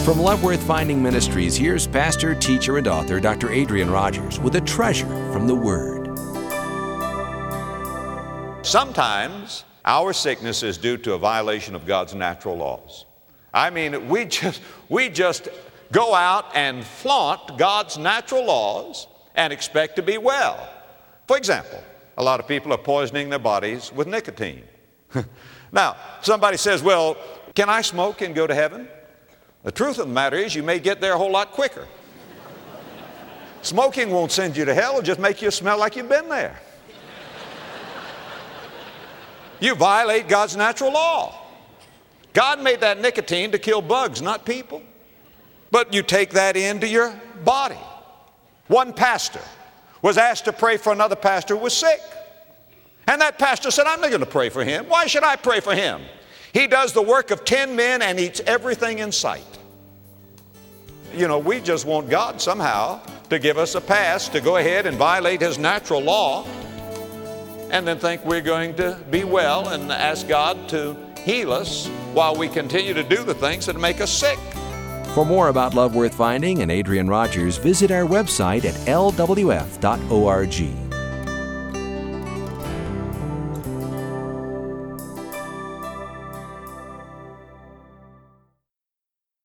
From Love Worth Finding Ministries, here's pastor, teacher, and author Dr. Adrian Rogers with a treasure from the Word. Sometimes our sickness is due to a violation of God's natural laws. I mean, we just go out and flaunt God's natural laws and expect to be well. For example, a lot of people are poisoning their bodies with nicotine. Now, somebody says, well, can I smoke and go to heaven? The truth of the matter is you may get there a whole lot quicker. Smoking won't send you to hell, it'll just make you smell like you've been there. You violate God's natural law. God made that nicotine to kill bugs, not people. But you take that into your body. One pastor was asked to pray for another pastor who was sick. And that pastor said, I'm not going to pray for him. Why should I pray for him? He does the work of 10 men and eats everything in sight. You know, we just want God somehow to give us a pass to go ahead and violate His natural law and then think we're going to be well and ask God to heal us while we continue to do the things that make us sick. For more about Love Worth Finding and Adrian Rogers, visit our website at lwf.org.